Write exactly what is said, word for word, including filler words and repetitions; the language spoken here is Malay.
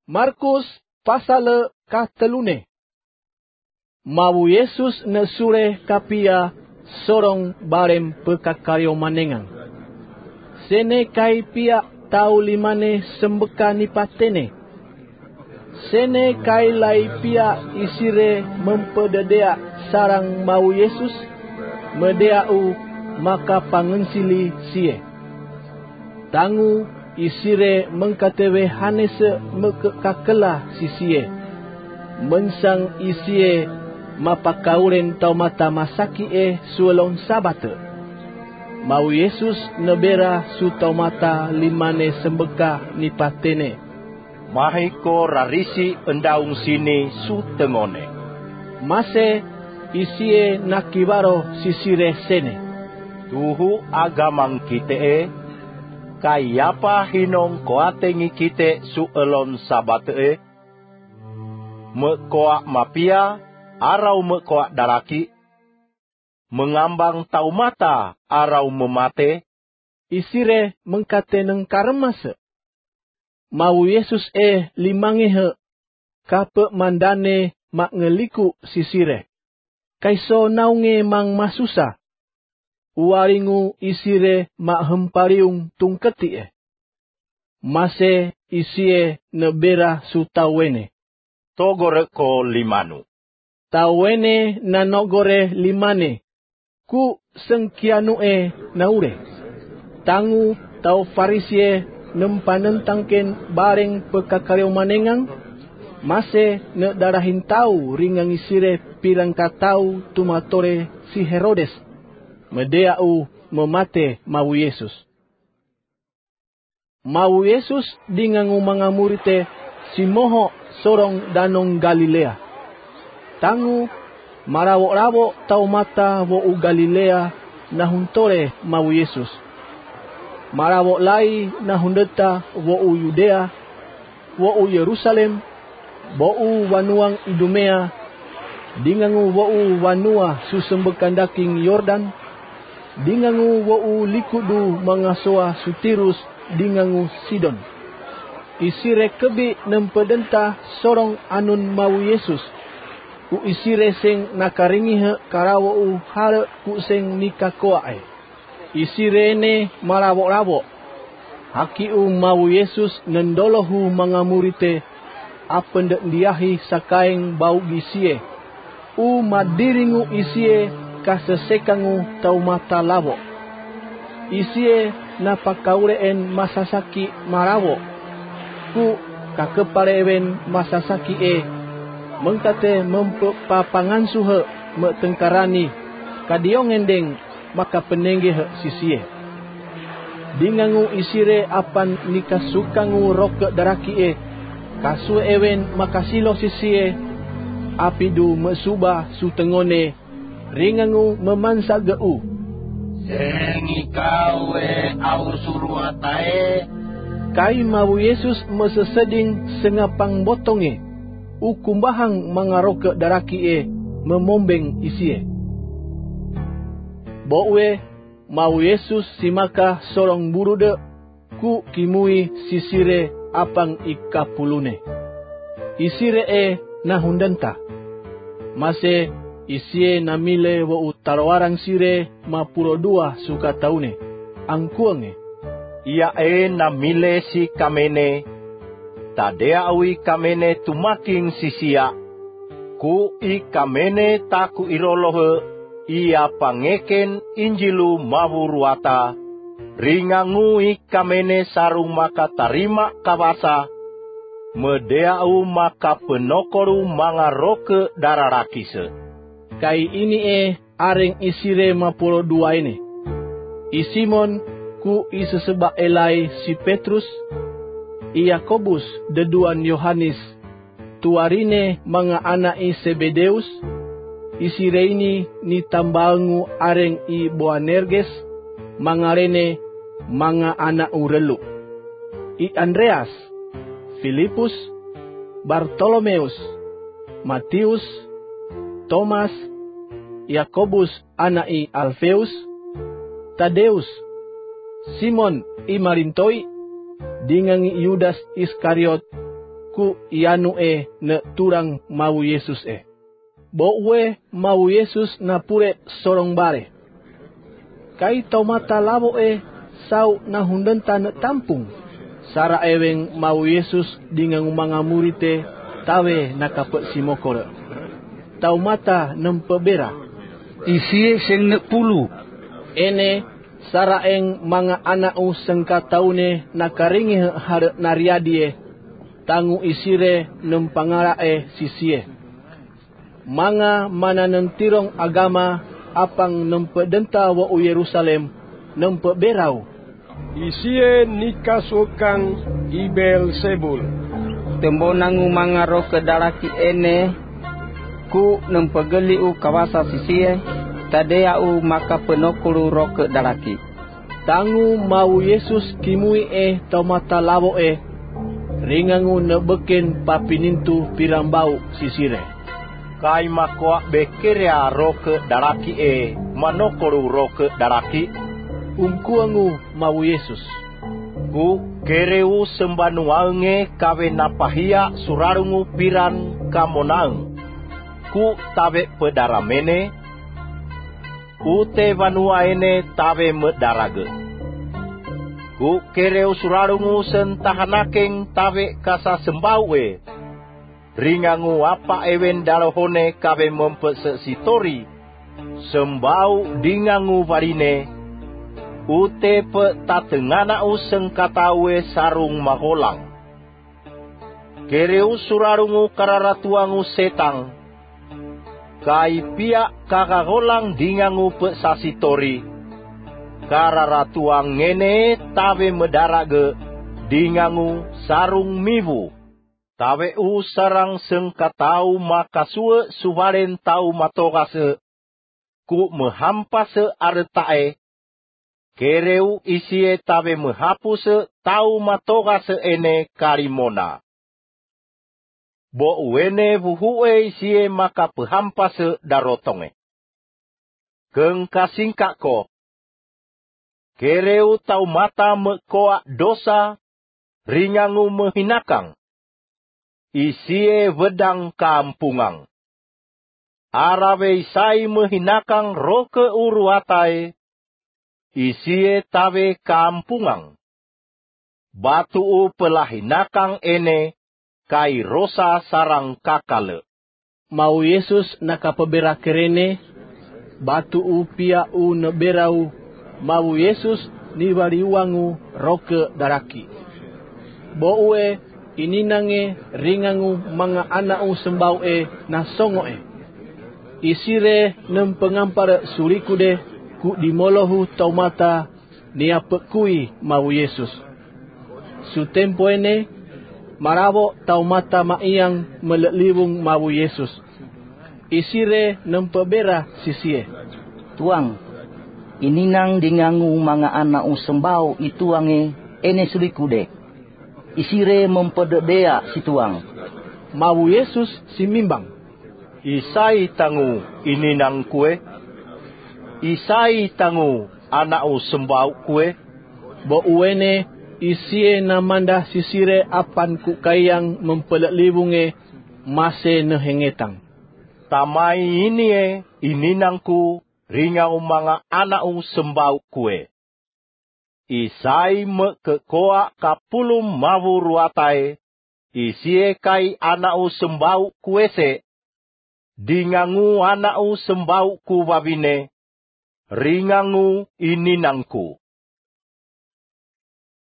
Markus pasal katelune. Mawu Yesus na sure kapia sorong barem pekakaryo manengang. Sene kai pia tau limane sembeka nipatene. Sene kai lai pia isire mempededea sarang mawu Yesus medeau maka pangensili sie. Tangu isire mengkatewe hanese mekekakela sisie. Mensang isie mapakauren tau mata masaki e suelong sabate. Mau Yesus nebera su tau mata limane sembeka nipatene. Mahiko rarisi endaung sini su tengone. Mase isie nakibaro sisire sene. Tuhu agamang kite e. Kayapa hinong koatengi kite su elon sabate e. Mekoak mapia. Arau mekoak daraki, mengambang tau mata arau memate, isire mengkate neng karemase. Mau Yesus e limangehe, kape mandane mak ngeliku sisire. Kaiso naunge mang masusa, uaringu isire mak hempariung tungketi e. Mase isie nebera sutawene. Togore ko limanu. Tawene nanogore limane, ku sengkianu e naure. Tangu tau farisie nempanentangken bareng pekakaryo manengang, mase ne darahin tau ringang isire pirang katau tumatore si Herodes, medeau memate mau Yesus. Mau Yesus dingangu mga murite si moho sorong danong Galilea. Tangu marawo-rawo tau mata wo u Galilea nahuntore mau Yesus. Marawo lai nahundeta wo u Yudea, wo u Yerusalem, wo u wanuang Idumea, dingangu wo u wanua susembekan daking Yordan, dingangu wo u likudu mangasoa Sutirus, dingangu Sidon. Isire kebi nempedenta sorong anun mau Yesus. U isire sing nakaringihe karawo u hare ku sing nikakoae. Isire ne marawo-rawo. Haki u mau Yesus nendolohu mga murite apendek diahi sakaing bau gisie. U madiringu isie kasesekangu tau mata lawo. Isie napakaureen masasaki marawo. Ku kakeparewen masasaki e. Mengkate mempepapangan suhe metengkarani kadiong endeng maka penengge sisie. Dingangu isire apan nikasukangu roke daraki e kasu ewen makasilo sisie apidu mesuba sutengone ringangu memansa geu. Sengi kawe au suruatae. Kai mau Yesus meseseding sengapang botonge. Ukumbahang mangaroke daraki e memombeng isie. Bowe mau Yesus simaka sorong burude ku kimui sisire apang ikapulune. Isire e nahundenta. Mase isie namile wo utaroarang sire mapuro dua suka taune. Angkuange. Ia e namile si kamene. Tadea awi kamene tumaking sisia. Ku i kamene taku irolohe. Ia pangeken injilu mawuruata. Ringangu i kamene sarung maka tarima kabasa. Medeau maka penokoru mangaroke dararakise. Kai ini e areng isire mapuro dua ini. Isimon ku iseseba elai si Petrus. I Yakobus deduan Yohanes, tuarine mga anak i Sebedeus, isireini ni tambangu areng i Boanerges, mga rene mga anak urelu. I Andreas, Filipus, Bartolomeus, Matius, Thomas, Yakobus anak i Alfeus, Tadeus, Simon i Marintoy, dingangi Yudas Iskariot, ku ianu e ne turang mau Yesus e. Bo we mau Yesus na pure sorong bare. Kai tau mata labo e sau na hundenta ne tampung. Sara eweng mau Yesus dengan mga murite tawe nakapet simokore. Tau mata nempe bera. Isie seng nek pulu. Ene sara eng mga anau sengkataune nakaringi hare nariadie. Tangu isire nempangarae sisie. Mga mana nentirong agama apang nempedenta wa u Yerusalem nempeberau. Isie nikasukang Ibel Sebul. Tembonangu mga roh kedalaki ene ku nempegeli u kawasa sisie tadea u maka penokulu roh kedalaki. Tangu mau Yesus kimui e tomata labo e ringangu nebeken papinintu pirambau sisire. Kai makoa bekerea roh kedalaki e manokolu roh kedalaki. Umkuangu mau Yesus. Ku kereu sembanuange kawe napahia surarungu piran kamonaeng. Ku tabe pedaramene. Ute vanua ene tabe medarage. Ku kereu surarungu sentahanakeng tabe kasa sembaue. Ringangu apa ewen dalohone kawe mempesesitori. Sembau dingangu varine. Ute pe tatengana useng katawe sarung maholang. Kereu surarungu kararatuangu setang. Kai pia kagagolang dingangu pe sasitori. Kararatuang ngene tawe medarage dingangu sarung mivu. Tawe u sarang sengkatau makasue subaren tau matogase. Ku mehampase aretae. Kereu isie tabe menghapuse tau matoga seene karimona. Bo uene vuhue isie maka pehampase darotonge. Keng kasingka ko. Kereu tau mata mekoa dosa ringangu mehinakang. Isie wedang kampungang. Arabe isai mehinakang roh keuruatai. Isie tawe kampungang. Batu u pelahinakang ene, kai rosa sarang kakale. Mau Yesus nakapabera kerene, batu u pia u neberau, mau Yesus niwariwangu roke daraki. Bo ue ininange ringangu mga anau sembau e nasongo e. Isire nempengampar surikude, ku dimolohu taumata nia pekui mau Yesus. Su tempo ene marabo taumata maiyang meleliwung mau Yesus. Isire nempebera sisie. Tuang, ininang dingangu mga anak sembau ituange ene surikude. Isire mempededea si tuang. Mau Yesus simimbang. Isai tangu ininang kue. Isai tangu anau sembau kue. Bo uene isie namanda sisire apan ku kayang mempeleliwunge mase nehengetang. Tamai ini e ininangku ringau mga anau sembau kue. Isai me kekoa kapulum mawu ruatai. Isie kai anau sembau kuese. Dingangu anau sembau ku babine. Ringangu ininangku.